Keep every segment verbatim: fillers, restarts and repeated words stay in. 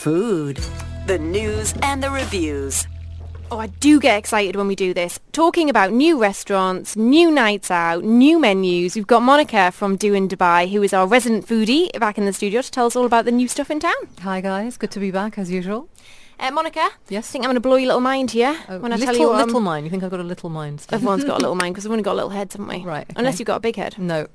food, the news and the reviews. Oh, I do get excited when we do this. Talking about new restaurants, new nights out, new menus. We've got Monica from Do in Dubai, who is our resident foodie, back in the studio to tell us all about the new stuff in town. Hi guys, good to be back as usual. Uh, Monica? Yes? I think I'm going to blow your little mind here Oh, when I little, tell you what little I'm- mind. You think I've got a little mind? Steve? Everyone's got a little mind because we've only got little heads, haven't we? Right, okay. Unless you've got a big head. No.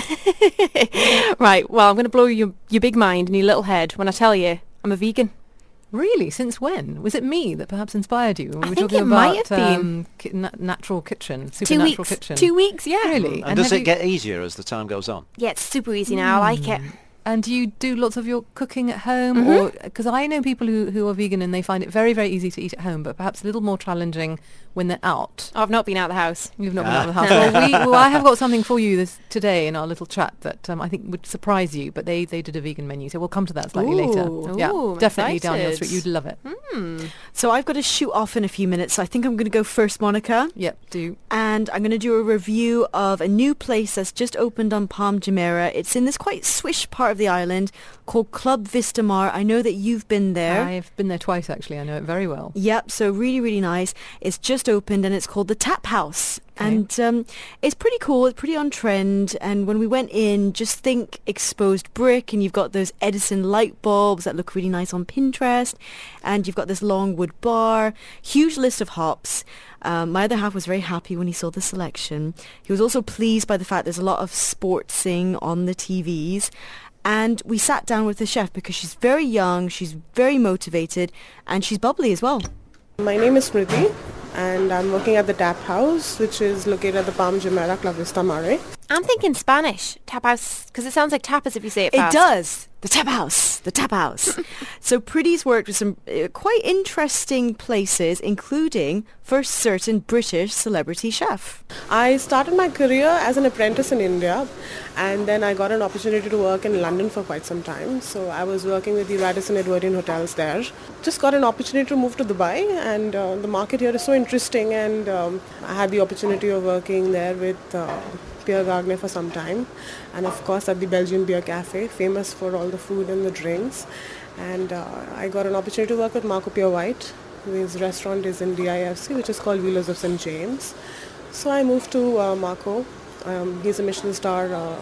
Right, well, I'm going to blow your, your big mind and your little head when I tell you I'm a vegan. Really? Since when? Was it me that perhaps inspired you? When I we were think talking it might about, have been. Um, ki- na- natural kitchen, Two supernatural weeks. kitchen. Two weeks, yeah. Really? And, does have it you- get easier as the time goes on? Yeah, it's super easy now. I like it. And do you do lots of your cooking at home? Mhm. Or because I know people who, who are vegan and they find it very, very easy to eat at home, but perhaps a little more challenging when they're out. Oh, I've not been out of the house. You've not Ah. been out of the house. Well, we, well, I have got something for you this today in our little chat that um, I think would surprise you. But they, they did a vegan menu, so we'll come to that slightly Ooh. later. Yeah, Ooh, I'm definitely down your excited. street. You'd love it. Hmm. So I've got to shoot off in a few minutes, so I think I'm going to go first, Monica. Yep, do. And I'm going to do a review of a new place that's just opened on Palm Jumeirah. It's in this quite swish part of the island called Club Vista Mar. I know that you've been there. I've been there twice actually. I know it very well. Yep, so really, really nice. It's just opened and it's called the Tap House. Okay. And um, it's pretty cool, it's pretty on trend. And when we went in, just think exposed brick, and you've got those Edison light bulbs that look really nice on Pinterest. And you've got this long wood bar, huge list of hops. Um, my other half was very happy when he saw the selection. He was also pleased by the fact there's a lot of sportsing on the T Vs. And we sat down with the chef because she's very young, she's very motivated, and she's bubbly as well. My name is Smriti and I'm working at the Tap House, which is located at the Palm Jumeirah Club Vista Mare. I'm thinking Spanish. Tap house, because it sounds like tapas if you say it It fast. does. The Tap House. The Tap House. So Pretty's worked with some uh, quite interesting places, including for a certain British celebrity chef. I started my career as an apprentice in India and then I got an opportunity to work in London for quite some time. So I was working with the Radisson Edwardian hotels there. Just got an opportunity to move to Dubai, and uh, the market here is so interesting, and um, I had the opportunity of working there with uh, Pierre Gagné for some time, and of course at the Belgian Beer Cafe, famous for all the food and the drinks. And uh, I got an opportunity to work with Marco Pierre White. His restaurant is in D I F C, which is called Wheelers of Saint James. So I moved to uh, Marco. Um, he's a Michelin star, uh,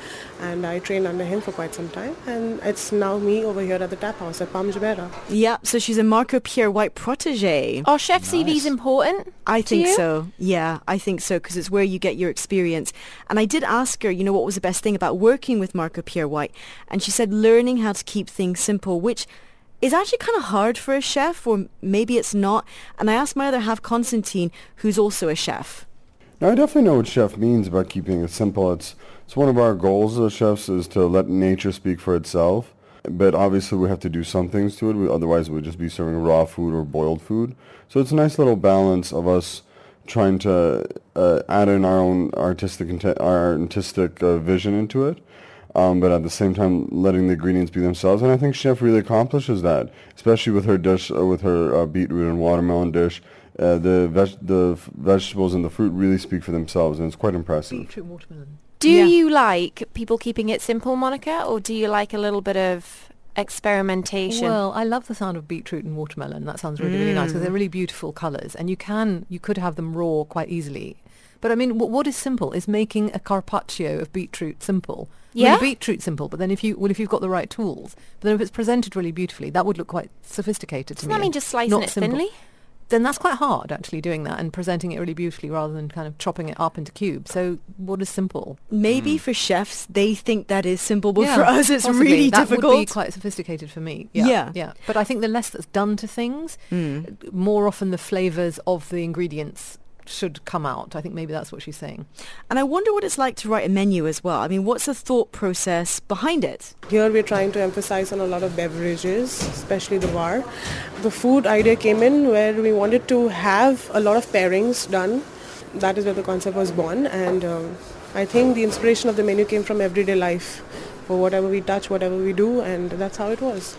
and I trained under him for quite some time. And it's now me over here at the Tap House at Palm Jumeirah. Yeah, so she's a Marco Pierre White protege. Are chef C Vs Nice. important? I to think you? so. Yeah, I think so, because it's where you get your experience. And I did ask her, you know, what was the best thing about working with Marco Pierre White? And she said learning how to keep things simple, which is actually kind of hard for a chef, or maybe it's not. And I asked my other half, Constantine, who's also a chef. Now, I definitely know what chef means by keeping it simple. It's it's one of our goals as chefs is to let nature speak for itself. But obviously we have to do some things to it. We, otherwise we'd just be serving raw food or boiled food. So it's a nice little balance of us trying to uh, add in our own artistic inte- our artistic uh, vision into it. Um, but at the same time letting the ingredients be themselves. And I think chef really accomplishes that, especially with her dish, uh, with her uh, beetroot and watermelon dish. Uh, the veg- the f- vegetables and the fruit really speak for themselves, and it's quite impressive. Beetroot and watermelon. Do Yeah. you like people keeping it simple, Monica, or do you like a little bit of experimentation? Well, I love the sound of beetroot and watermelon. That sounds really, really nice because they're really beautiful colours, and you can you could have them raw quite easily. But I mean, what, what is simple is making a carpaccio of beetroot simple. I mean, Yeah? the beetroot simple, but then if you well, if you've got the right tools, but then if it's presented really beautifully, that would look quite sophisticated to Doesn't me. that mean and just slicing not it simple. thinly? Then that's quite hard actually doing that and presenting it really beautifully rather than kind of chopping it up into cubes. So what is simple? Maybe for chefs, they think that is simple, but Yeah, for us, it's possibly. really that difficult. would be quite sophisticated for me. Yeah, Yeah. yeah. But I think the less that's done to things, Mm. more often the flavours of the ingredients should come out. I think maybe that's what she's saying. And I wonder what it's like to write a menu as well. I mean, what's the thought process behind it? Here we're trying to emphasize on a lot of beverages, especially the bar. The food idea came in where we wanted to have a lot of pairings done. That is where the concept was born, and um, I think the inspiration of the menu came from everyday life, for whatever we touch, whatever we do, and that's how it was.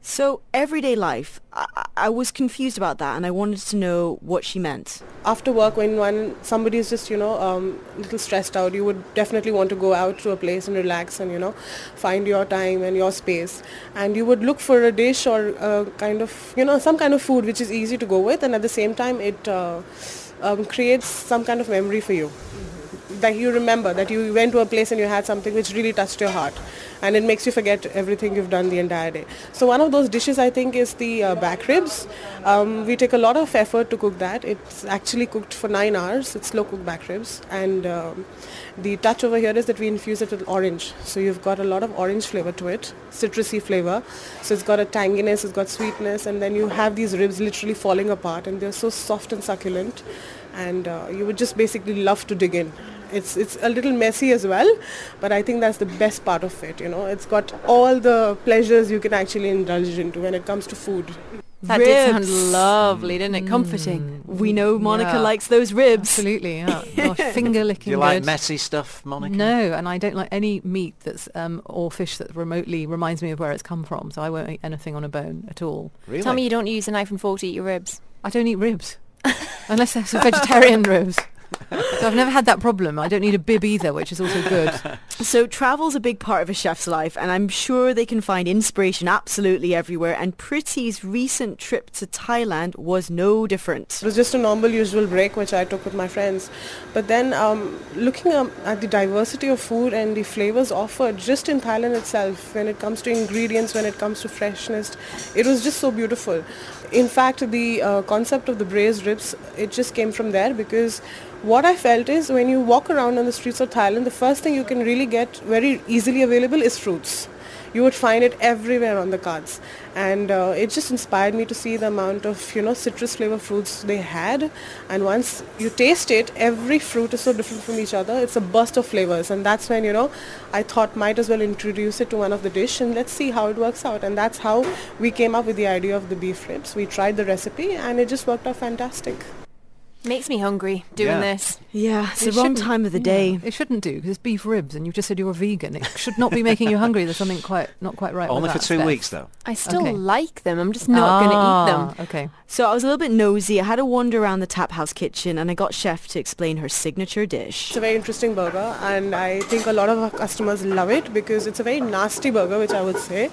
So everyday life, I, I was confused about that, and I wanted to know what she meant. After work, when one somebody is just, you know, um, a little stressed out, you would definitely want to go out to a place and relax and, you know, find your time and your space. And you would look for a dish or a kind of, you know, some kind of food which is easy to go with, and at the same time it uh, um, creates some kind of memory for you. Mm-hmm. That you remember that you went to a place and you had something which really touched your heart, and it makes you forget everything you've done the entire day. So one of those dishes, I think, is the uh, back ribs. Um, we take a lot of effort to cook that. It's actually cooked for nine hours. It's slow cooked back ribs, and um, the touch over here is that we infuse it with orange. So you've got a lot of orange flavor to it, citrusy flavor. So it's got a tanginess, it's got sweetness, and then you have these ribs literally falling apart, and they're so soft and succulent, and uh, you would just basically love to dig in. It's it's a little messy as well, but I think that's the best part of it, you know. It's got all the pleasures you can actually indulge into when it comes to food. That Ribs. did sound lovely, didn't it? Comforting. We know Monica Yeah. likes those ribs. Absolutely, yeah. Gosh, finger licking. Do you like good. messy stuff, Monica? No, and I don't like any meat that's um, or fish that remotely reminds me of where it's come from. So I won't eat anything on a bone at all. Really? Tell me you don't use a knife and fork to eat your ribs. I don't eat ribs unless they're vegetarian ribs. So I've never had that problem. I don't need a bib either, which is also good. So travel's a big part of a chef's life, and I'm sure they can find inspiration absolutely everywhere, and Prithi's recent trip to Thailand was no different. It was just a normal, usual break which I took with my friends. But then um, looking um, at the diversity of food and the flavors offered just in Thailand itself, when it comes to ingredients, when it comes to freshness, it was just so beautiful. In fact, the uh, concept of the braised ribs, it just came from there, because what I felt is when you walk around on the streets of Thailand, the first thing you can really get very easily available is fruits. You would find it everywhere on the carts, and uh, it just inspired me to see the amount of, you know, citrus flavor fruits they had. And once you taste it, every fruit is so different from each other. It's a burst of flavors, and that's when, you know, I thought might as well introduce it to one of the dish and let's see how it works out. And that's how we came up with the idea of the beef ribs. We tried the recipe and it just worked out fantastic. Makes me hungry doing Yeah. this. Yeah, it's It the wrong shouldn't- time of the yeah, day. It shouldn't do, because it's beef ribs, and you've just said you're a vegan. It should not be making you hungry. There's something quite not quite right Only with for that, two Steph. weeks, though. I still Okay. like them. I'm just not going to eat them. Ah, Okay. So I was a little bit nosy. I had a wander around the Tap House kitchen, and I got chef to explain her signature dish. It's a very interesting burger, and I think a lot of our customers love it because it's a very nasty burger, which I would say.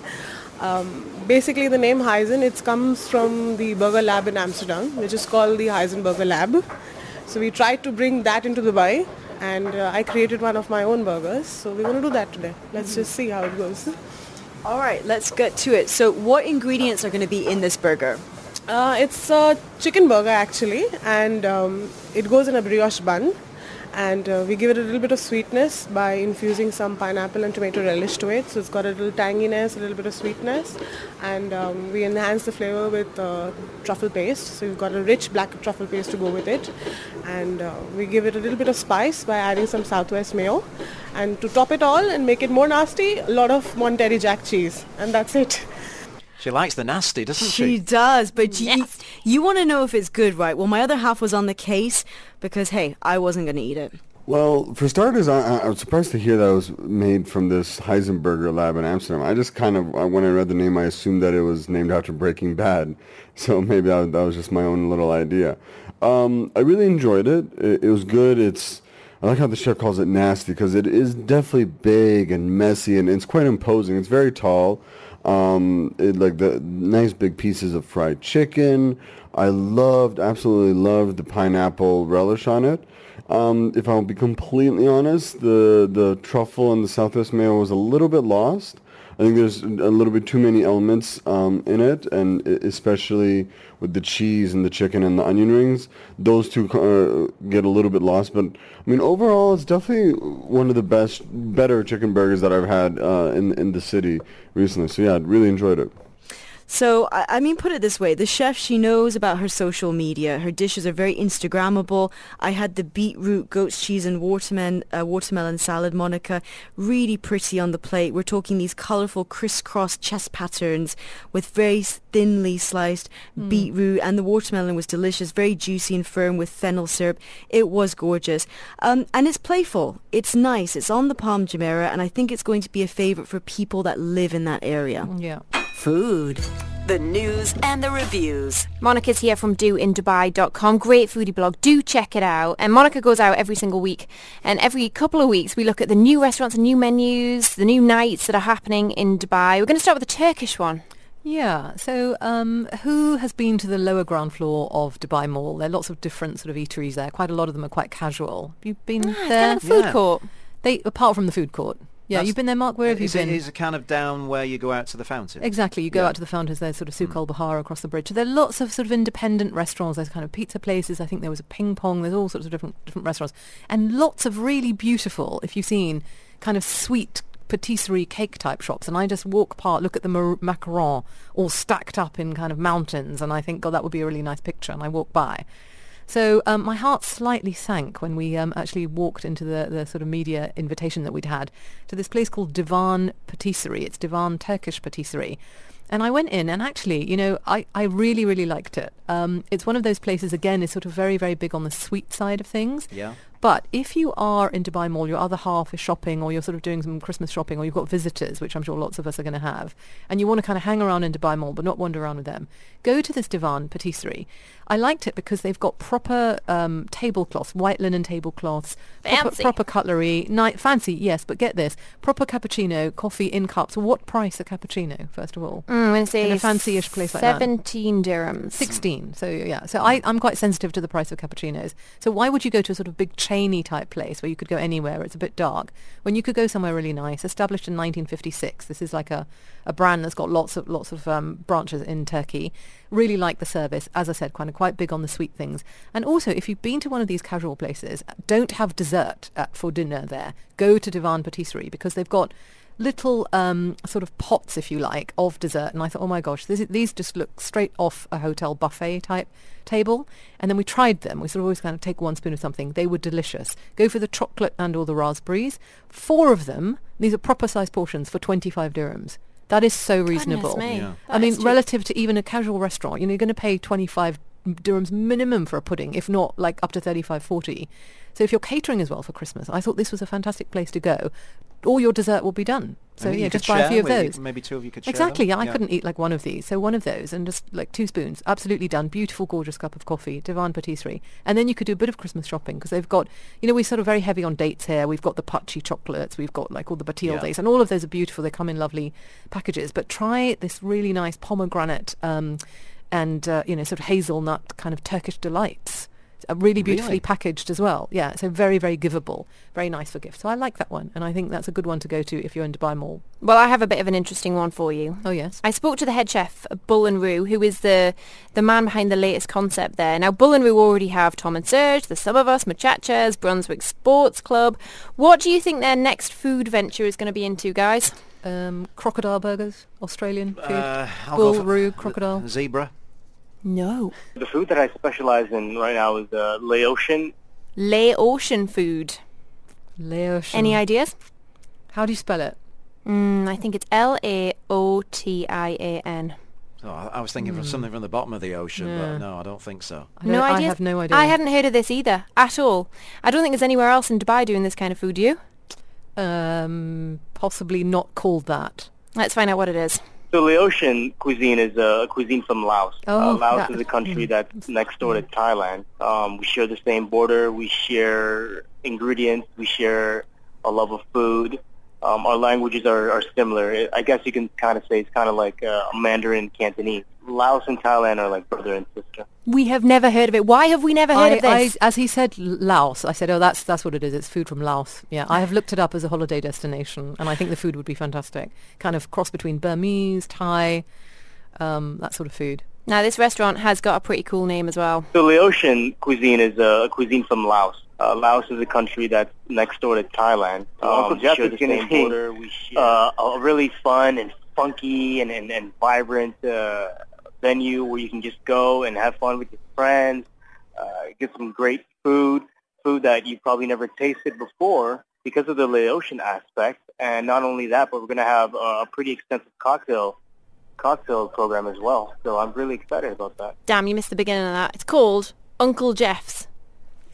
Um, basically, the name Heisen, it comes from the burger lab in Amsterdam, which is called the Heisen Burger Lab. So we tried to bring that into Dubai, and uh, I created one of my own burgers. So we're going to do that today. Let's just see how it goes. All right, let's get to it. So what ingredients are going to be in this burger? Uh, it's a chicken burger actually, and um, it goes in a brioche bun. And uh, we give it a little bit of sweetness by infusing some pineapple and tomato relish to it. So it's got a little tanginess, a little bit of sweetness. And um, we enhance the flavor with uh, truffle paste. So we've got a rich black truffle paste to go with it. And uh, we give it a little bit of spice by adding some Southwest mayo. And to top it all and make it more nasty, a lot of Monterey Jack cheese. And that's it. She likes the nasty, doesn't She she? does, but you, Yes. you want to know if it's good, right? Well, my other half was on the case because, hey, I wasn't going to eat it. Well, for starters, I, I I was surprised to hear that it was made from this Heisenberger lab in Amsterdam. I just kind of, I- when I read the name, I assumed that it was named after Breaking Bad. So maybe that, that was just my own little idea. Um, I really enjoyed it. it. It was good. It's, I like how the chef calls it nasty because it is definitely big and messy, and it's quite imposing. It's very tall. Um, it, like the nice big pieces of fried chicken. I loved, absolutely loved the pineapple relish on it. Um, if I'll be completely honest, the, the truffle and the Southwest mayo was a little bit lost. I think there's a little bit too many elements um, in it, and e- especially with the cheese and the chicken and the onion rings, those two uh, get a little bit lost. But I mean, overall, it's definitely one of the best, better chicken burgers that I've had uh, in in the city recently. So yeah, I really enjoyed it. So, I, I mean, put it this way. The chef, she knows about her social media. Her dishes are very Instagrammable. I had the beetroot, goat's cheese and watermelon, uh, watermelon salad, Monica. Really pretty on the plate. We're talking these colourful crisscross chess patterns with very thinly sliced mm. beetroot. And the watermelon was delicious, very juicy and firm with fennel syrup. It was gorgeous. Um, and it's playful. It's nice. It's on the Palm Jumeirah. And I think it's going to be a favourite for people that live in that area. Yeah. Food. The news and the reviews. Monica's here from do in dubai dot com. Great foodie blog. Do check it out. And Monica goes out every single week. And every couple of weeks we look at the new restaurants and new menus, the new nights that are happening in Dubai. We're going to start with the Turkish one. Yeah, so um, who has been to the lower ground floor of Dubai Mall? There are lots of different sort of eateries there. Quite a lot of them are quite casual. Have you been Ah, it's there? kind of a food Yeah. court. They, apart from the food court. Yeah, That's- you've been there, Mark? Where have you is been? It, is it kind of down where you go out to the fountain? Exactly, you go Yeah. out to the fountains, there's sort of Souk al-Bahar across the bridge. So there are lots of sort of independent restaurants, there's kind of pizza places, I think there was a ping pong, there's all sorts of different different restaurants. And lots of really beautiful, if you've seen, kind of sweet patisserie cake type shops. And I just walk past, look at the mar- macarons all stacked up in kind of mountains, and I think, God, that would be a really nice picture, and I walk by. So um, my heart slightly sank when we um, actually walked into the, the sort of media invitation that we'd had to this place called Divan Patisserie. It's Divan Turkish Patisserie. And I went in and actually, you know, I, I really, really liked it. Um, it's one of those places, again, is sort of very, very big on the sweet side of things. Yeah. But if you are in Dubai Mall, your other half is shopping, or you're sort of doing some Christmas shopping, or you've got visitors, which I'm sure lots of us are going to have, and you want to kind of hang around in Dubai Mall but not wander around with them, go to this Divan Patisserie. I liked it because they've got proper um, tablecloths, white linen tablecloths, proper, Fancy. proper cutlery, ni- fancy, yes, but get this, proper cappuccino, coffee in cups. What price a cappuccino, first of all? Mm, I'm going to say In a fancy-ish place like that. seventeen dirhams. sixteen. So yeah, so I, I'm quite sensitive to the price of cappuccinos. So why would you go to a sort of big chainy type place where you could go anywhere, it's a bit dark, when you could go somewhere really nice, established in nineteen fifty-six. This is like a, a brand that's got lots of lots of um, branches in Turkey. Really like the service, as I said, kind of quite big on the sweet things. And also, if you've been to one of these casual places, don't have dessert uh, for dinner there. Go to Divan Patisserie because they've got little um, sort of pots, if you like, of dessert. And I thought, oh my gosh, this is, these just look straight off a hotel buffet type table. And then we tried them. We sort of always kind of take one spoon of something. They were delicious. Go for the chocolate and or the raspberries. Four of them, these are proper size portions for twenty-five dirhams. That is so reasonable. Goodness me. Yeah. That I mean, is cheap. relative to even a casual restaurant, you know, you're going to pay twenty-five dirhams minimum for a pudding, if not like up to thirty-five, forty. So if you're catering as well for Christmas, I thought this was a fantastic place to go. All your dessert will be done. So And yeah, you just could buy a share few of with- those. Maybe two of you could share Exactly, them. yeah, I couldn't eat like one of these. So one of those and just like two spoons, absolutely done. Beautiful, gorgeous cup of coffee, Divan Patisserie. And then you could do a bit of Christmas shopping because they've got, you know, we're sort of very heavy on dates here. We've got the Pachi chocolates, we've got like all the Batil Yeah. dates, and all of those are beautiful. They come in lovely packages. But try this really nice pomegranate um, and, uh, you know, sort of hazelnut kind of Turkish delights. Uh, really beautifully Really? packaged as well. Yeah, so very, very giveable. Very nice for gifts. So I like that one. And I think that's a good one to go to if you're in Dubai Mall. Well, I have a bit of an interesting one for you. Oh, yes. I spoke to the head chef, Bull and Roo, who is the the man behind the latest concept there. Now, Bull and Roo already have Tom and Serge, The Sum of Us, Muchachas, Brunswick Sports Club. What do you think their next food venture is going to be into, guys? Um, crocodile burgers, Australian food. Uh, I'll Bull, go for Roo, crocodile. Zebra. No. The food that I specialize in right now is uh, Laotian. Laotian food. Laotian. Any ideas? How do you spell it? Mm, I think it's L A O T I A N. Oh, I, I was thinking of something from the bottom of the ocean, Hmm. Yeah. but no, I don't think so. I No don't- I ideas? have no idea. I hadn't heard of this either, at all. I don't think there's anywhere else in Dubai doing this kind of food, do you? Um, possibly not called that. Let's find out what it is. So Laotian cuisine is a cuisine from Laos. Oh, uh, Laos that- is a country mm. that's next door to Thailand. Um, we share the same border. We share ingredients. We share a love of food. Um, our languages are, are similar. I guess you can kind of say it's kind of like uh, Mandarin Cantonese. Laos and Thailand are like brother and sister. We have never heard of it. Why have we never heard I, of this? I, as he said, Laos. I said, oh, that's that's what it is. It's food from Laos. Yeah, I have looked it up as a holiday destination, and I think the food would be fantastic. Kind of cross between Burmese, Thai, um, that sort of food. Now, this restaurant has got a pretty cool name as well. So Laotian cuisine is a cuisine from Laos. Uh, Laos is a country that's next door to Thailand. So Uncle we Jeff share is the gonna same be, border. We share uh, a really fun and funky and, and, and vibrant uh, venue where you can just go and have fun with your friends, uh, get some great food, food that you probably never tasted before because of the Laotian aspect. And not only that, but we're going to have a pretty extensive cocktail cocktail program as well. So I'm really excited about that. Damn, you missed the beginning of that. It's called Uncle Jeff's.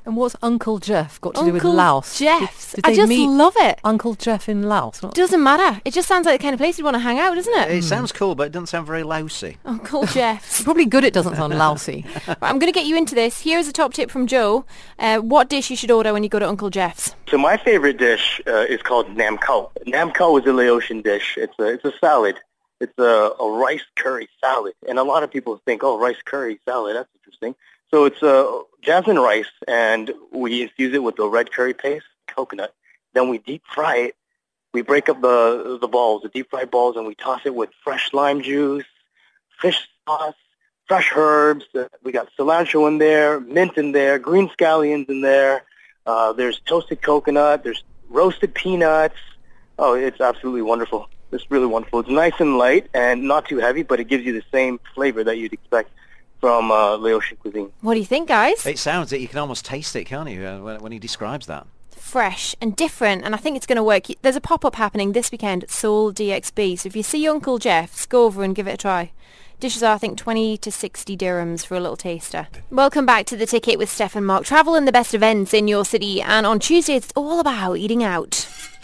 And what's Uncle Jeff got to Uncle do with Laos? Jeff's. Did, did I they just meet love it. Uncle Jeff in Laos? Not- Doesn't matter. It just sounds like the kind of place you'd want to hang out, doesn't it? It sounds cool, but it doesn't sound very lousy. Uncle Jeff's. Probably good it doesn't sound lousy. Right, I'm going to get you into this. Here's a top tip from Joe. Uh, what dish you should order when you go to Uncle Jeff's? So my favorite dish uh, is called Nam Khao. Nam Khao is a Laotian dish. It's a it's a salad. It's a, a rice curry salad, and a lot of people think, oh, rice curry salad, that's interesting. So it's uh, jasmine rice, and we infuse it with the red curry paste, coconut. Then we deep fry it. We break up the the balls, the deep fried balls, and we toss it with fresh lime juice, fish sauce, fresh herbs. Uh, we got cilantro in there, mint in there, green scallions in there. Uh, there's toasted coconut. There's roasted peanuts. Oh, it's absolutely wonderful. It's really wonderful. It's nice and light and not too heavy, but it gives you the same flavor that you'd expect from uh, Laotian cuisine. What do you think, guys? It sounds that you can almost taste it, can't you, uh, when, when he describes that? Fresh and different, and I think it's going to work. There's a pop-up happening this weekend at Seoul D X B, so if you see Uncle Jeff's, go over and give it a try. Dishes are, I think, twenty to sixty dirhams for a little taster. Welcome back to The Ticket with Steph and Mark. Travel and the best events in your city, and on Tuesday it's all about eating out.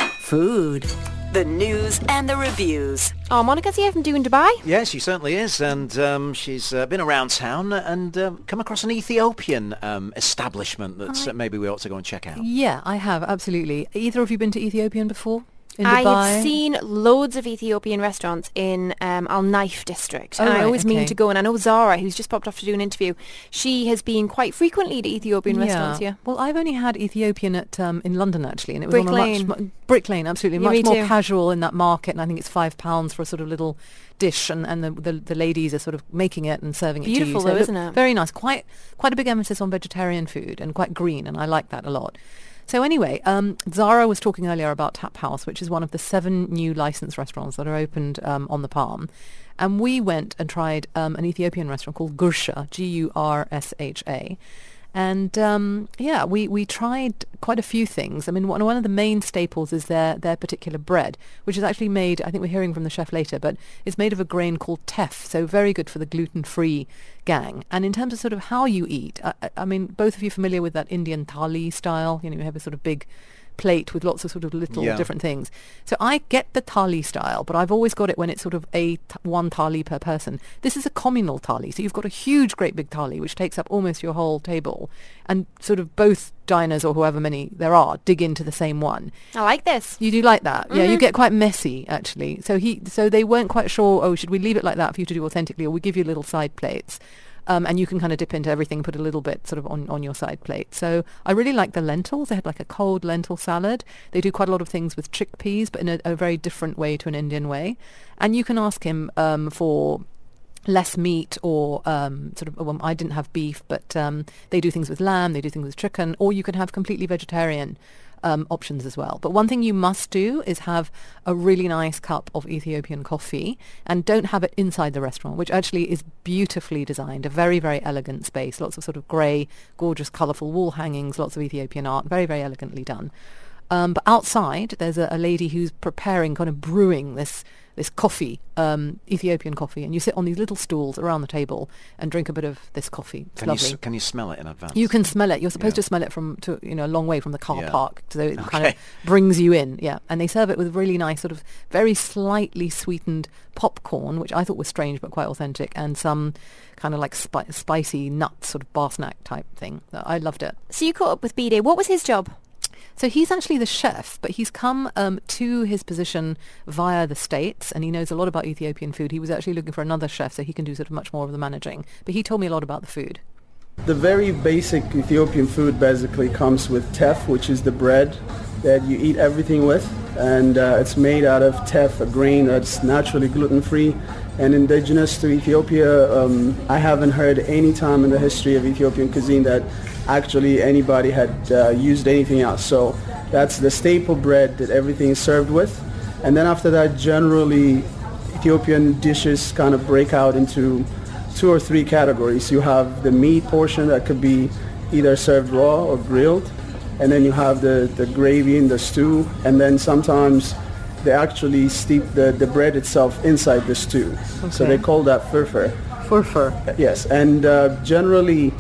Food. The news and the reviews. Oh, Monica's here from Doing Dubai. Yes, she certainly is, and um, she's uh, been around town and uh, come across an Ethiopian um, establishment that uh, maybe we ought to go and check out. Yeah, I have, absolutely. Either of you been to Ethiopian before? In I Dubai? have seen loads of Ethiopian restaurants in um, Al Naif district, Oh, and I right, always mean okay. to go. And I know Zara, who's just popped off to do an interview, she has been quite frequently to Ethiopian restaurants here. Well, I've only had Ethiopian at um, in London actually, and it was Brick on a Lane. much mu- Brick Lane, absolutely, Yeah, much me more too. casual in that market, and I think it's five pounds for a sort of little dish, and, and the, the the ladies are sort of making it and serving it to you. Beautiful So though, look isn't it? Very nice, quite quite a big emphasis on vegetarian food and quite green, and I like that a lot. So anyway, um, Zara was talking earlier about Tap House, which is one of the seven new licensed restaurants that are opened um, on the Palm. And we went and tried um, an Ethiopian restaurant called Gursha, G U R S H A. And um, yeah, we, we tried quite a few things. I mean, one, one of the main staples is their, their particular bread, which is actually made, I think we're hearing from the chef later, but it's made of a grain called teff, so very good for the gluten-free gang. And in terms of sort of how you eat, I, I mean, both of you familiar with that Indian thali style? You know, you have a sort of big plate with lots of sort of little Yeah. different things. So I get the thali style, but I've always got it when it's sort of a t- one thali per person. This is a communal thali, so you've got a huge, great big thali which takes up almost your whole table, and sort of both diners or however many there are dig into the same one. I like this. You do like that? Yeah, you Mhm. get quite messy actually. So he, so they weren't quite sure. Oh, should we leave it like that for you to do authentically, or we give you little side plates? Um, and you can kind of dip into everything, put a little bit sort of on, on your side plate. So I really like the lentils. They had like a cold lentil salad. They do quite a lot of things with chickpeas, but in a, a very different way to an Indian way. And you can ask him um, for less meat or um, sort of, well, I didn't have beef, but um, they do things with lamb, they do things with chicken, or you can have completely vegetarian Um, options as well. But one thing you must do is have a really nice cup of Ethiopian coffee, and don't have it inside the restaurant, which actually is beautifully designed, a very, very elegant space, lots of sort of grey, gorgeous, colourful wall hangings, lots of Ethiopian art, very, very elegantly done. Um, but outside, there's a, a lady who's preparing, kind of brewing this this coffee, um, Ethiopian coffee, and you sit on these little stools around the table and drink a bit of this coffee. It's Can you, lovely. s- can you smell it in advance? You can smell it. You're supposed Yeah. to smell it from, to, you know, a long way from the car Yeah. park, so it kind of Okay. brings you in. Yeah, and they serve it with really nice, sort of very slightly sweetened popcorn, which I thought was strange but quite authentic, and some kind of like spi- spicy nuts, sort of bar snack type thing. I loved it. So you caught up with B-Day. What was his job? So he's actually the chef, but he's come um, to his position via the States, and he knows a lot about Ethiopian food. He was actually looking for another chef so he can do sort of much more of the managing. But he told me a lot about the food. The very basic Ethiopian food basically comes with teff, which is the bread that you eat everything with, and uh, it's made out of teff, a grain that's naturally gluten-free and indigenous to Ethiopia. Um, I haven't heard any time in the history of Ethiopian cuisine that actually anybody had uh, used anything else. So that's the staple bread that everything is served with. And then after that, generally, Ethiopian dishes kind of break out into two or three categories. You have the meat portion that could be either served raw or grilled, and then you have the, the gravy and the stew, and then sometimes they actually steep the, the bread itself inside the stew. So Okay. they call that furfur. Furfur. Yes, and uh, generally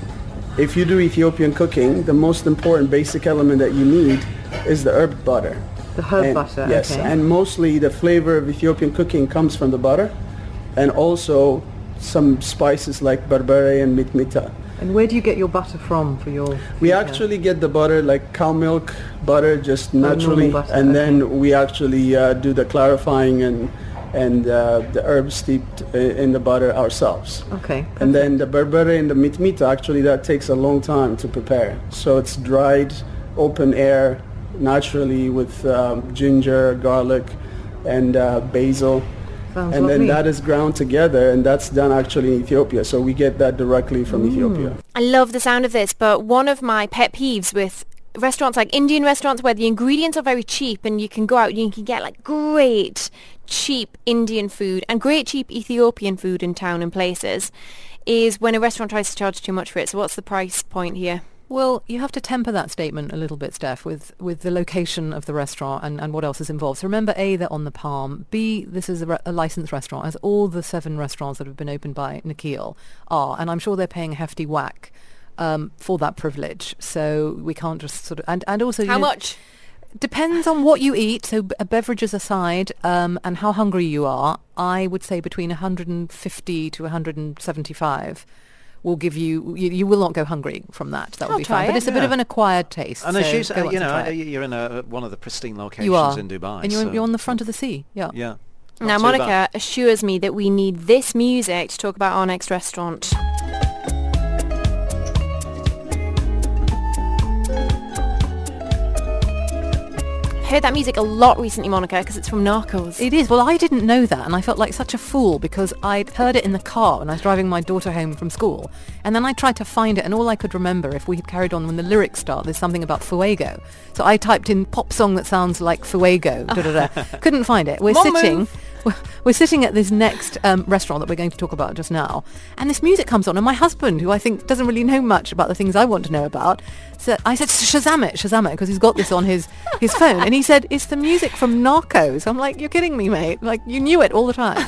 if you do Ethiopian cooking, the most important basic element that you need is the herb butter. The herb And- butter, Yes, okay. and mostly the flavor of Ethiopian cooking comes from the butter, and also some spices like berbere and mitmita. And where do you get your butter from for your... We yeah. actually get the butter like cow milk butter, just naturally, normal butter, and okay. then we actually uh, do the clarifying and and uh, the herbs steeped i- in the butter ourselves. Okay. And then the berbere and the mitmita, actually that takes a long time to prepare. So it's dried, open air, naturally with um, ginger, garlic, and uh, basil. Sounds and lovely. then that is ground together, and that's done actually in Ethiopia. So we get that directly from Ethiopia. I love the sound of this, but one of my pet peeves with restaurants like Indian restaurants where the ingredients are very cheap and you can go out and you can get like great cheap Indian food and great cheap Ethiopian food in town and places is when a restaurant tries to charge too much for it. So what's the price point here? Well, you have to temper that statement a little bit, Steph, with, with the location of the restaurant and, and what else is involved. So remember, A, they're on the Palm. B, this is a, re- a licensed restaurant, as all the seven restaurants that have been opened by Nikhil are. And I'm sure they're paying a hefty whack um, for that privilege. So we can't just sort of... And, and also... How you know, much? Depends on what you eat, so b- beverages aside, um, and how hungry you are. I would say between one hundred fifty to one hundred seventy-five will give you, you, you will not go hungry from that. That will I'll be try fine. But it. it's a bit Yeah. of an acquired taste. And so as you, say, go on you to know, try it. you're in a, one of the pristine locations You are in Dubai. and you're, so you're on the front of the sea. Yeah. yeah. not Now, too Monica bad. assures me that we need this music to talk about our next restaurant. Heard that music a lot recently, Monica, because it's from Narcos. It is. Well, I didn't know that, and I felt like such a fool because I'd heard it in the car when I was driving my daughter home from school, and then I tried to find it, and all I could remember, if we had carried on when the lyrics start, there's something about Fuego. So I typed in pop song that sounds like Fuego. Da, da, da. Couldn't find it. We're Mom sitting. move. We're we're sitting at this next um, restaurant that we're going to talk about just now, and this music comes on, and my husband, who I think doesn't really know much about the things I want to know about, so I said, Shazam it, Shazam it, because he's got this on his, his phone, and he said, it's the music from Narcos. I'm like, you're kidding me, mate. Like, you knew it all the time.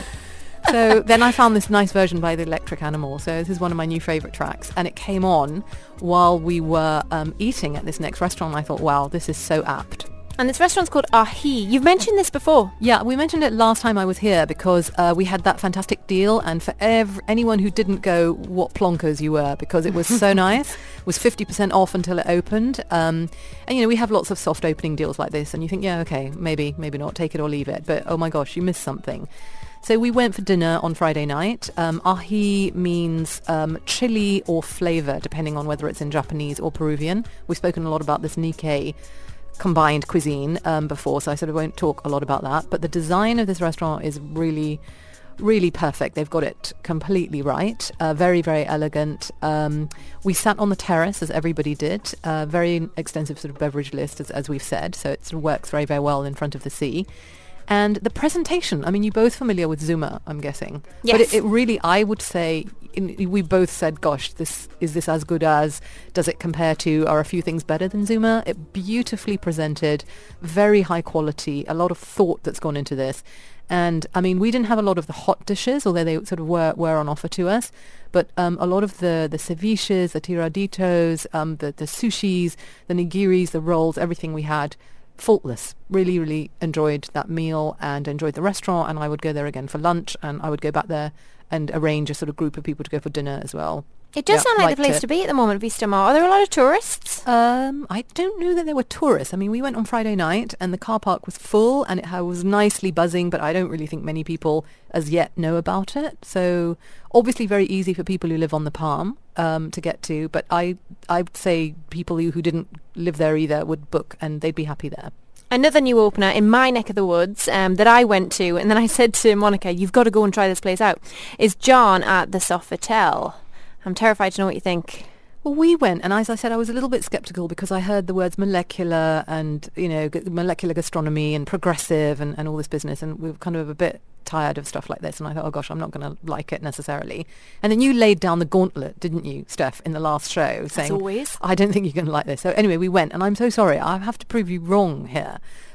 So then I found this nice version by the Electric Animal. So this is one of my new favourite tracks, and it came on while we were um, eating at this next restaurant. I thought, wow, this is so apt. And this restaurant's called Ahi. You've mentioned this before. Yeah, we mentioned it last time I was here because uh, we had that fantastic deal, and for ev- anyone who didn't go, what plonkers you were, because it was so nice. It was fifty percent off until it opened. Um, and, you know, we have lots of soft opening deals like this, and you think, yeah, okay, maybe, maybe not, take it or leave it. But, oh my gosh, you missed something. So we went for dinner on Friday night. Um, ahi means um, chili or flavour, depending on whether it's in Japanese or Peruvian. We've spoken a lot about this Nikkei combined cuisine um, before, so I sort of won't talk a lot about that. But the design of this restaurant is really, really perfect. They've got it completely right. Uh, very, very elegant. Um, we sat on the terrace, as everybody did. Uh, very extensive sort of beverage list, as, as we've said, so it sort of works very, very well in front of the sea. And the presentation, I mean, you're both familiar with Zuma, I'm guessing. Yes. But it, it really, I would say, in, we both said, gosh, this is this as good as, does it compare to, are a few things better than Zuma? It beautifully presented, very high quality, a lot of thought that's gone into this. And, I mean, we didn't have a lot of the hot dishes, although they sort of were, were on offer to us. But um, a lot of the, the ceviches, the tiraditos, um, the, the sushis, the nigiris, the rolls, everything we had, faultless. Really, really enjoyed that meal and enjoyed the restaurant, and I would go there again for lunch, and I would go back there and arrange a sort of group of people to go for dinner as well. It does Yeah, sound like the liked place it. to be at the moment, Vista Mall. Are there a lot of tourists? Um, I don't know that there were tourists. I mean, we went on Friday night and the car park was full and it ha- was nicely buzzing, but I don't really think many people as yet know about it. So obviously very easy for people who live on the Palm um, to get to, but I I'd say people who, who didn't live there either would book and they'd be happy there. Another new opener in my neck of the woods um, that I went to, and then I said to Monica, you've got to go and try this place out, is John at the Sofitel. I'm terrified to know what you think. Well, we went, and as I said, I was a little bit sceptical because I heard the words molecular and, you know, g- molecular gastronomy and progressive and, and all this business, and we were kind of a bit tired of stuff like this, and I thought, oh gosh, I'm not going to like it necessarily. And then you laid down the gauntlet, didn't you, Steph, in the last show, saying, always. I don't think you're going to like this. So anyway, we went, and I'm so sorry, I have to prove you wrong here,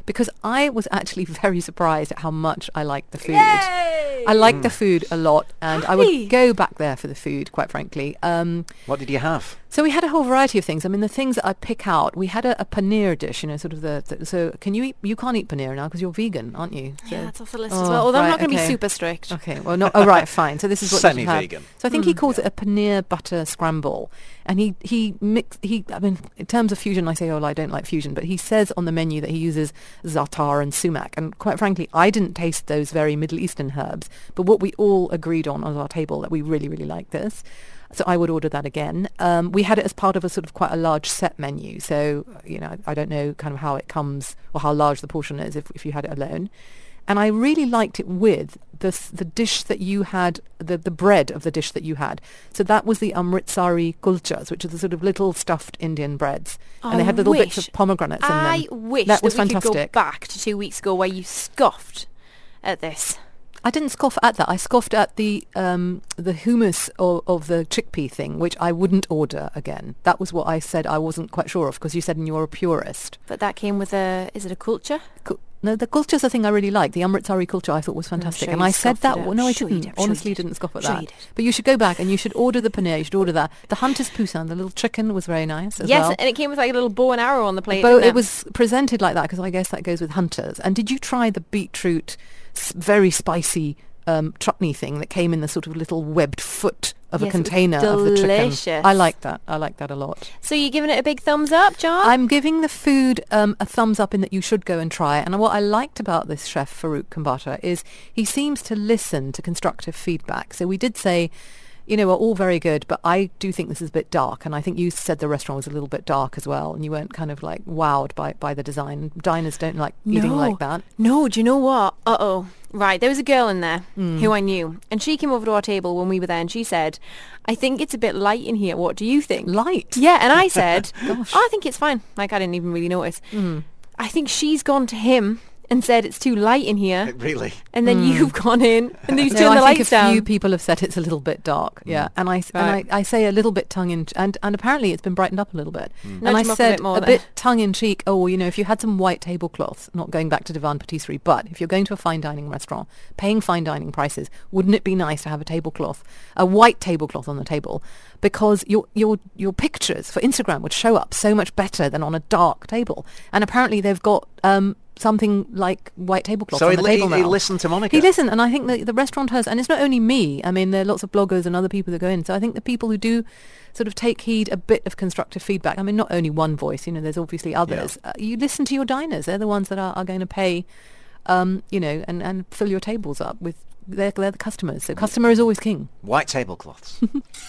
because I was actually very surprised at how much I liked the food. Yay! I liked the food a lot, and I Happy. would go back there for the food, quite frankly. Um, What did you have? so we had a whole variety of things. I mean, the things that I pick out, we had a, a paneer dish, you know, sort of the, the so can you eat, you can't eat paneer now because you're vegan, aren't you? So, Yeah, that's off the list Oh, as well. Although I'm right, not going to okay. be super strict. Okay, well, no, oh, right, fine. So this is what you should have. Semi-vegan. So I think he calls it a paneer butter scramble, and he he mix he. I mean, in terms of fusion, I say, oh, well, I don't like fusion, but he says on the menu that he uses za'atar and sumac, and quite frankly, I didn't taste those very Middle Eastern herbs, but what we all agreed on on our table that we really really like this. So I would order that again. Um, we had it as part of a sort of quite a large set menu. So, you know, I don't know kind of how it comes or how large the portion is if, if you had it alone. And I really liked it with the s- the dish that you had, the, the bread of the dish that you had. So that was the Amritsari kulchas, which are the sort of little stuffed Indian breads. and they had little bits wish- of pomegranates in them. I wish that that, was we could fantastic. go back to two weeks ago where you scoffed at this. I didn't scoff at that. I scoffed at the um, the hummus of, of the chickpea thing, which I wouldn't order again. That was what I said I wasn't quite sure of, because you said you're a purist. But that came with a, is it a culture? Cu- No, the culture's a thing I really like. The Amritsari culture I thought was fantastic. sure and you I said scoffed that... at it. Well, no, I Sure you didn't. did. Sure you Honestly, did. didn't scoff at Sure that. you did. But you should go back and you should order the paneer. You should order that. The hunter's poussin, the little chicken, was very nice as Yes, well. and it came with like a little bow and arrow on the plate. But didn't it was presented like that because I guess that goes with hunters. And did you try the beetroot, s- very spicy um, chutney thing that came in the sort of little webbed foot of Yes, a it was container of the chicken? delicious. I like that. I like that a lot. So you're giving it a big thumbs up, John? I'm giving the food um, a thumbs up in that you should go and try it. And what I liked about this chef, Farouk Kambata, is he seems to listen to constructive feedback. So we did say, you know, we're all very good, but I do think this is a bit dark. And I think you said the restaurant was a little bit dark as well. And you weren't kind of like wowed by, by the design. Diners don't like eating like that. No, do you know what? Uh-oh. Right, there was a girl in there Hmm. who I knew, and she came over to our table when we were there, and she said, I think it's a bit light in here. What do you think? Light? Yeah, and I said, Gosh. oh, I think it's fine. Like, I didn't even really notice. Mm. I think she's gone to him and said it's too light in here, Really? and then you've gone in, and you've No, turned the I think lights a few down. people have said it's a little bit dark. Yeah, and I s- Right. and I, I say a little bit tongue in and and apparently it's been brightened up a little bit. Nudge And I him up a said bit more a then. bit tongue in cheek. Oh, well, you know, if you had some white tablecloths, not going back to Divan Patisserie, but if you're going to a fine dining restaurant, paying fine dining prices, wouldn't it be nice to have a tablecloth, a white tablecloth on the table, because your your your pictures for Instagram would show up so much better than on a dark table. And apparently they've got um. something like white tablecloths So on he, the li- table he now. listened to Monica. He listened, and I think the, the restaurateurs, and it's not only me, I mean, there are lots of bloggers and other people that go in, so I think the people who do sort of take heed a bit of constructive feedback, I mean, not only one voice, you know, there's obviously others. Uh, you listen to your diners. They're the ones that are, are going to pay, um, you know, and, and fill your tables up with, they're, they're the customers. So customer is always king. White tablecloths.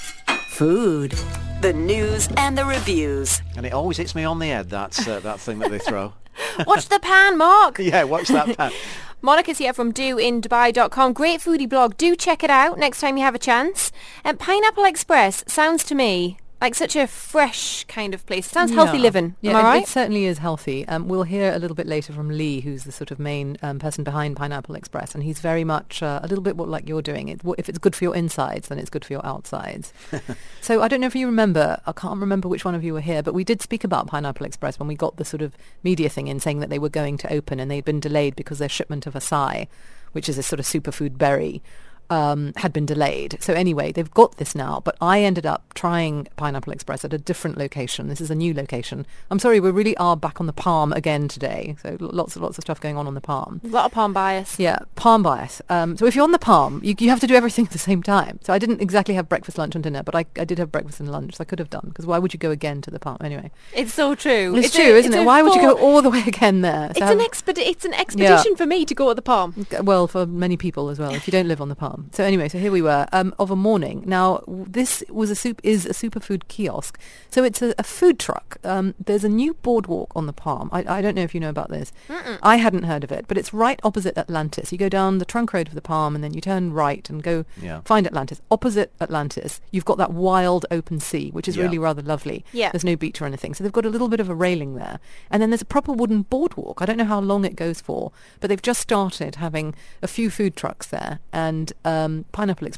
Food, the news and the reviews. And it always hits me on the head, that's, uh, that thing that they throw. Watch the pan, Mark. Yeah, watch that pan. Monica's here from do in dubai dot com. Great foodie blog. Do check it out next time you have a chance. And Pineapple Express sounds to me like such a fresh kind of place. It sounds healthy Yeah. living. Yeah, Am I it, right? it certainly is healthy. Um, we'll hear a little bit later from Lee, who's the sort of main um, person behind Pineapple Express, and he's very much uh, a little bit what like you're doing. It, if it's good for your insides, then it's good for your outsides. So I don't know if you remember, I can't remember which one of you were here, but we did speak about Pineapple Express when we got the sort of media thing in saying that they were going to open and they'd been delayed because their shipment of acai, which is a sort of superfood berry, Um, had been delayed. So anyway, they've got this now, but I ended up trying Pineapple Express at a different location. This is a new location. I'm sorry, we really are back on the Palm again today. So l- lots and lots of stuff going on on the Palm. A lot of palm bias. Yeah, Palm bias. Um, so if you're on the Palm, you, you have to do everything at the same time. So I didn't exactly have breakfast, lunch and dinner, but I, I did have breakfast and lunch. So I could have done, because why would you go again to the Palm anyway? It's so true. It's, a- true, isn't it's it? a Why would you go full- all the way again there? It's So an have- expedi- It's an expedition for me to go to the Palm. well, for many people as well, if you don't live on the Palm. So anyway, so here we were um, of a morning. Now, w- this was a soup is a superfood kiosk. So it's a, a food truck. Um, there's a new boardwalk on the Palm. I, I don't know if you know about this. Mm-mm. I hadn't heard of it, but it's right opposite Atlantis. You go down the trunk road of the Palm and then you turn right and go Yeah. find Atlantis. Opposite Atlantis, you've got that wild open sea, which is Yeah. really rather lovely. Yeah. There's no beach or anything. So they've got a little bit of a railing there. And then there's a proper wooden boardwalk. I don't know how long it goes for, but they've just started having a few food trucks there. And um, Pineapple Express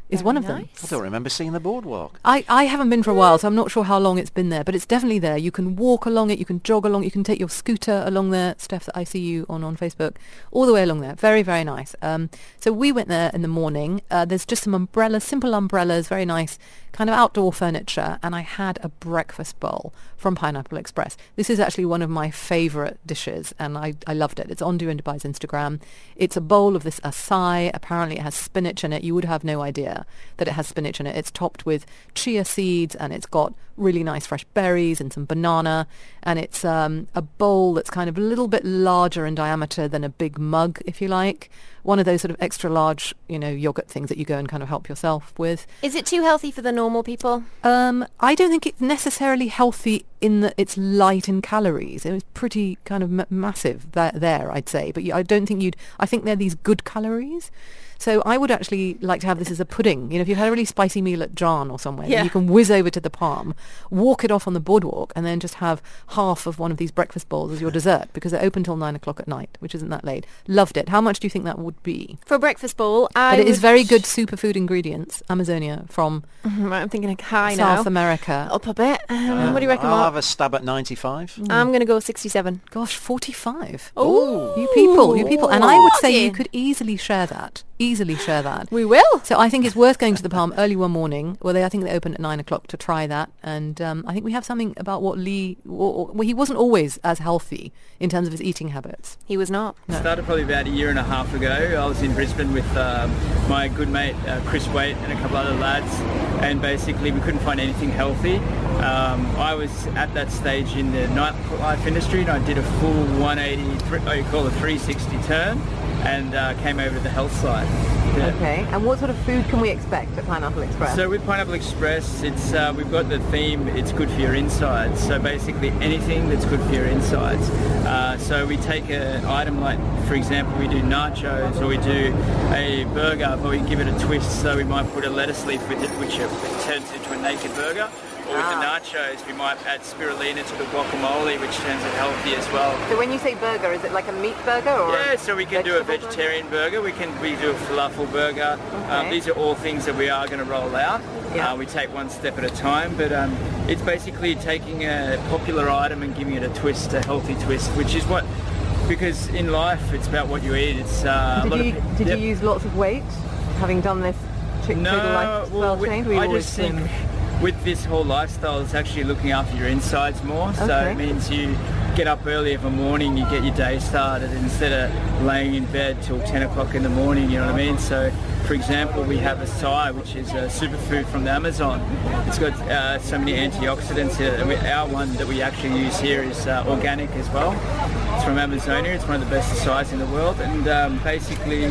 is Very one of them. nice. I don't remember seeing the boardwalk. I, I haven't been for a while, so I'm not sure how long it's been there, but it's definitely there. You can walk along it, you can jog along, you can take your scooter along there, Steph, that I see you on on Facebook, all the way along there. Very, very nice. Um, so we went there in the morning. Uh, there's just some umbrellas, simple umbrellas, very nice, kind of outdoor furniture, and I had a breakfast bowl from Pineapple Express. This is actually one of my favourite dishes, and I, I loved it. It's on Do and Dubai's Instagram. It's a bowl of this acai. Apparently it has spinach in it. You would have no idea that it has spinach in it. It's topped with chia seeds, and it's got really nice fresh berries and some banana, and it's um, a bowl that's kind of a little bit larger in diameter than a big mug, if you like. One of those sort of extra large, you know, yogurt things that you go and kind of help yourself with. Is it too healthy for the normal people? Um, I don't think it's necessarily healthy in that it's light in calories. It was pretty kind of m- massive that, there, I'd say. But I don't think you'd... I think they're these good calories. So I would actually like to have this as a pudding. You know, if you've had a really spicy meal at John or somewhere, Yeah. you can whiz over to the Palm, walk it off on the boardwalk, and then just have half of one of these breakfast bowls as your dessert, because they're open till nine o'clock at night, which isn't that late. Loved it. How much do you think that would be? For a breakfast bowl, I But it is would- very good superfood ingredients, Amazonia, from Mhm, right, I'm thinking like high now. South America. Up a bit. Um, Uh, what do you reckon, I'll Mark? have a stab at ninety-five. I'm going to go sixty-seven. Gosh, forty-five. Oh, You people, you people. And I would say you Bargain. could easily share that. Easily share that. We will. So I think it's worth going to the Palm early one morning. Well, they, I think they open at nine o'clock to try that. And um, I think we have something about what Lee... Well, he wasn't always as healthy in terms of his eating habits. He was not. No. Started probably about a year and a half ago. I was in Brisbane with um, my good mate uh, Chris Waite and a couple other lads, and basically we couldn't find anything healthy. Um, I was at that stage in the nightlife industry, and I did a full one eighty, what you call a three sixty turn, and uh, came over to the health side. Yeah. Okay. And what sort of food can we expect at Pineapple Express? So with Pineapple Express, it's uh, we've got the theme, it's good for your insides. So basically anything that's good for your insides. Uh, so we take an item like, for example, we do nachos, or we do a burger, but we give it a twist. So we might put a lettuce leaf with it, which it turns into a naked burger. Or with the nachos, we might add spirulina to the guacamole, which turns it healthy as well. So when you say burger, is it like a meat burger or? Yeah, so we can do a vegetarian burger. We can we do a falafel burger. Um, these are all things that we are going to roll out. Yeah. Uh, we take one step at a time, but um, it's basically taking a popular item and giving it a twist, a healthy twist, which is what, because in life it's about what you eat. It's uh, a lot Did, you, of, did yep. you use lots of weight, having done this chick No, lifestyle well, we- change? Were you I always just think slim? with this whole lifestyle, it's actually looking after your insides more. So Okay. it means you get up early of a morning, you get your day started instead of laying in bed till ten o'clock in the morning, you know what I mean? So, for example, we have acai, which is a superfood from the Amazon. It's got uh, so many antioxidants in it. And we, our one that we actually use here is uh, organic as well. It's from Amazonia. It's one of the best acais in the world. And um, basically,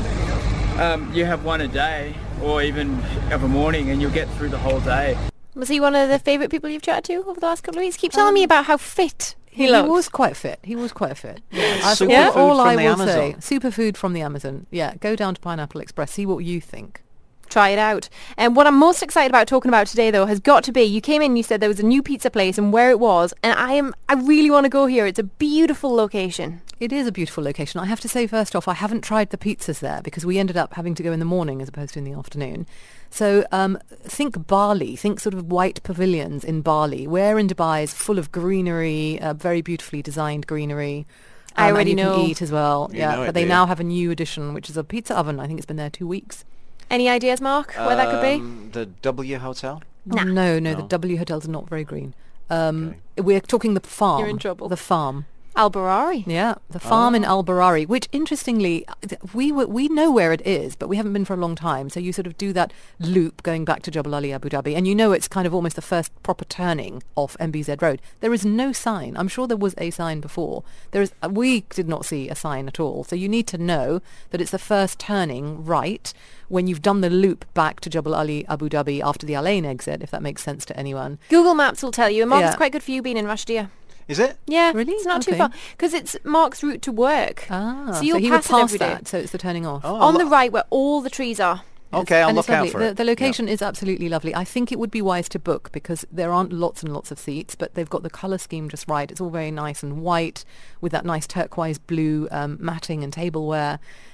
um, you have one a day or even of a morning and you'll get through the whole day. Was he one of the favourite people you've chatted to over the last couple of weeks? Keep telling me about how fit he, He, looks. was quite fit. He was quite fit. Yeah. That's Superfood all, all from I the will Amazon. say. Superfood from the Amazon. Yeah, go down to Pineapple Express. See what you think. Try it out. And what I'm most excited about talking about today, though, has got to be, you came in and you said there was a new pizza place and where it was, and I am I really want to go here. It's a beautiful location. It is a beautiful location. I have to say, first off, I haven't tried the pizzas there because we ended up having to go in the morning as opposed to in the afternoon. So um, think Bali, think sort of white pavilions in Bali. Where in Dubai is full of greenery, uh, very beautifully designed greenery. I Um, already and you know. can eat as well. You yeah, know it, but they do you? now have a new addition, which is a pizza oven. I think it's been there two weeks. Any ideas, Mark, where that could be? Um, The W Hotel? Nah. No, no, the No. W Hotel's not very green. Um, We're talking the farm. You're in trouble. The farm. Al-Barari. Yeah, the farm in Oh. Al Barari, which interestingly, th- we were, we know where it is, but we haven't been for a long time. So you sort of do that loop going back to Jebel Ali, Abu Dhabi, and you know it's kind of almost the first proper turning off M B Z Road. There is no sign. I'm sure there was a sign before. There is. uh, We did not see a sign at all. So you need to know that it's the first turning right when you've done the loop back to Jebel Ali, Abu Dhabi after the Al Ain exit, if that makes sense to anyone. Google Maps will tell you. And Mark, Yeah. it's quite good for you being in Rashdia. Is it? Yeah, Really? it's not too Okay. far. Because it's Mark's route to work. Ah, So you'll he pass would it pass every day. that, so it's the turning off. Oh, On lo- the right where all the trees are. Okay, I'll And look it's out lovely. for the, it. The Yeah. location is absolutely lovely. I think it would be wise to book because there aren't lots and lots of seats, but they've got the colour scheme just right. It's all very nice and white with that nice turquoise blue um, matting and tableware.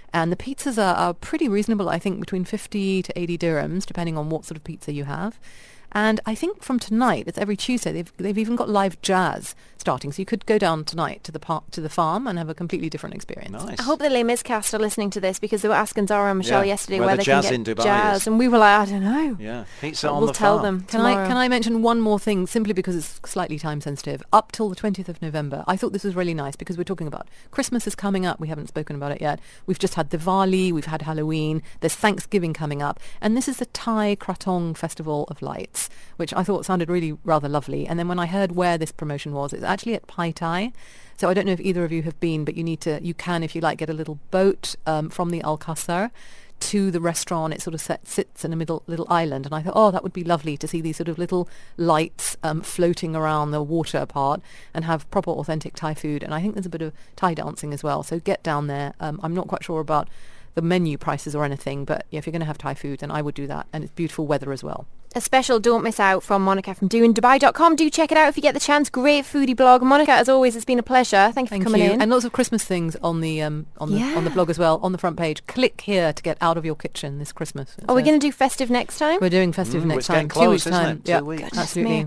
And the pizzas are, are pretty reasonable, I think, between fifty to eighty dirhams, depending on what sort of pizza you have. And I think from tonight, it's every Tuesday, they've they've even got live jazz starting. So you could go down tonight to the par- to the farm and have a completely different experience. Nice. I hope the Les Mis cast are listening to this, because they were asking Zara and Michelle Yeah, yesterday where where the they jazz can in get Dubai jazz, is. and we were like, I don't know. Yeah, pizza But on we'll the tell farm. them Can tomorrow. I can I mention one more thing, simply because it's slightly time sensitive? Up till the twentieth of November, I thought this was really nice, because we're talking about Christmas is coming up. We haven't spoken about it yet. We've just had Diwali, we've had Halloween, there's Thanksgiving coming up, and this is the Thai Krathong Festival of Lights, which I thought sounded really rather lovely. And then when I heard where this promotion was, it's actually at Pai Thai. So I don't know if either of you have been, but you need to, you can, if you like, get a little boat um, from the Alcazar to the restaurant. It sort of set, sits in a middle little island, and I thought, oh, that would be lovely to see these sort of little lights um, floating around the water part and have proper authentic Thai food. And I think there's a bit of Thai dancing as well. So get down there. Um, I'm not quite sure about the menu prices or anything, but yeah, if you're going to have Thai food, then I would do that. And it's beautiful weather as well. A special don't miss out from Monica from doing dubai dot com. Do check it out if you get the chance. Great foodie blog. Monica, as always, it's been a pleasure. Thank you Thank for coming you. in. And lots of Christmas things on the um, on the Yeah. on the blog as well, on the front page. Click here to get out of your kitchen this Christmas. Are we So going to do festive next time? We're doing festive Mm, next it's getting time. Two close, weeks isn't time. it? Two Yeah, weeks. Goodness absolutely. me.